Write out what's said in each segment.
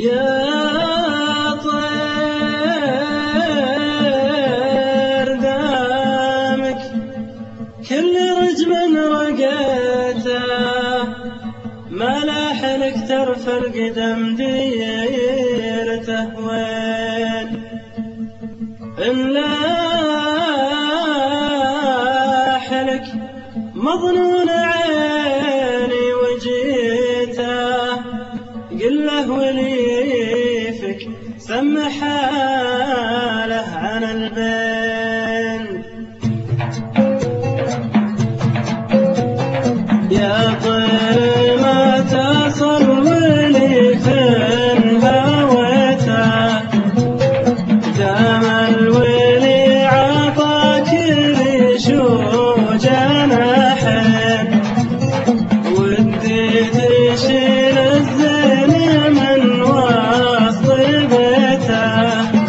يا طير دامك كل رجم رقيته ما لاحلك ترفع القدم ديرته وين إن لاحلك مظنون عيني وجيته قل له وليفك سم حاله عن البين يا طير ما تصل وليف هويته دام الولي عطاك ريش وجناحين ودي تشيل الزين من وسط بيته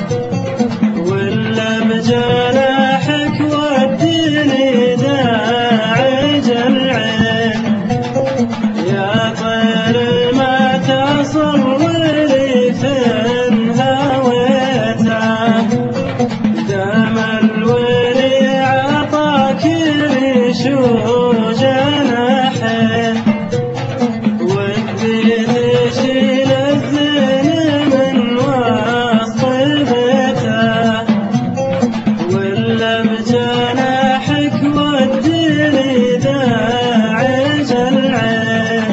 ولا بجناحك وديني داعج العين يا طير ما تصل وليف هويته دام الولي عطاك ريش وجناحين ودي تشيل الزين من وسط بيته ولا بجناحك وديني داعج العين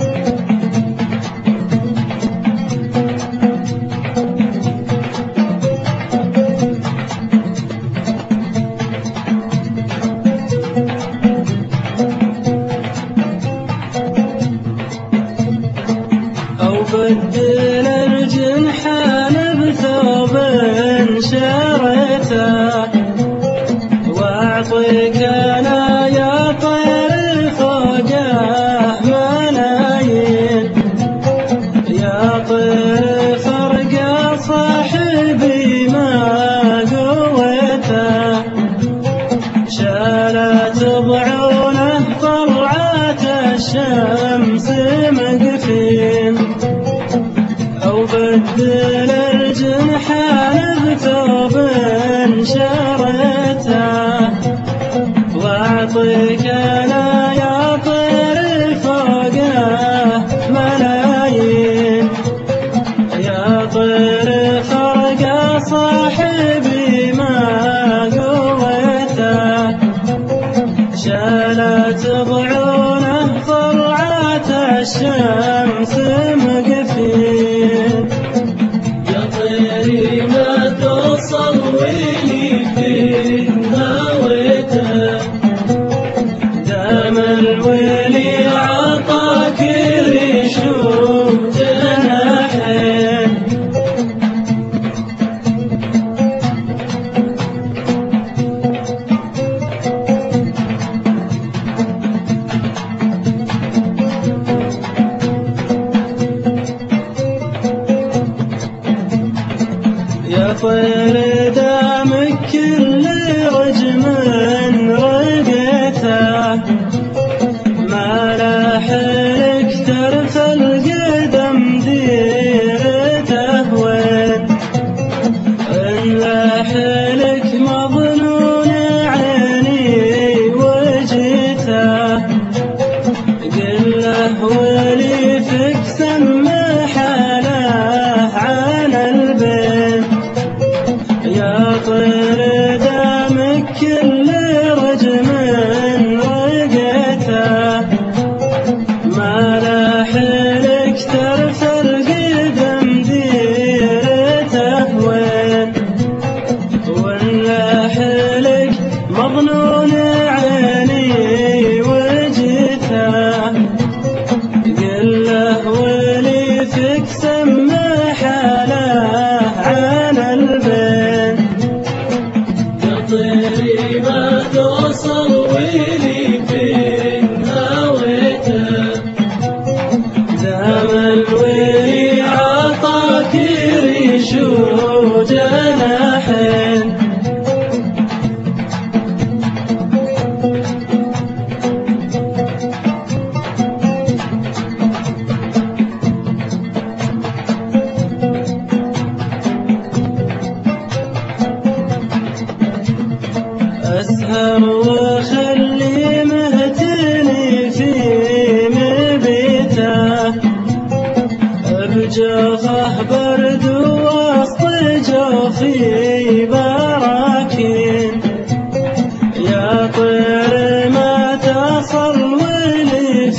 أو بدل الجنحان بثوب شريته وأعطيك أنا يا طير فوقه ملايين يا طير فرق صاحبي ما قويته شالت ضعونه طلعت الشمس مقفين أو بدل الجنحان بثوب شريته وأعطيك أنا يا طير فوقه ملايين يا طير فرق صاحبي ما قويته شالت ضعونه طلعت الشمس مقفين يا طيري ما توصل وليفين هويته دام الولي عطاك ريش وجناحين يا طير دامك كل رجم رقيته ما لاحلك ترفع القدم ديرته وين إن لاحلك مظنون عيني وجيته قل له وليفك سم حاله عن البين يا طير دامك كل رجم رقيته ما لاحلك ترفع القدم ديرته وين ولا حلك مظنون عيني وجيته قل له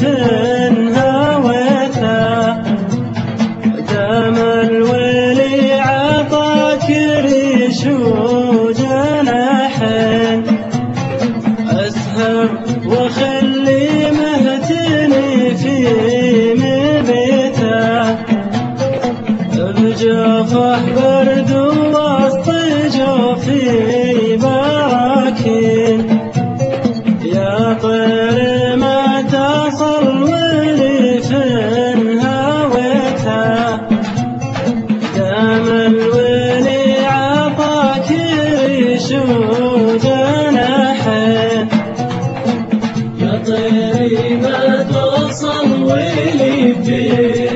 هويته دام الولي عطاك ريش وجناحين أسهر وخلي مهتني في مبيته بجوفه برد وسط جوفي براكين يا طير ما تصل ولي هويته دام الولي عطاك ريش وجناحين يا طيري ما توصل ولي فين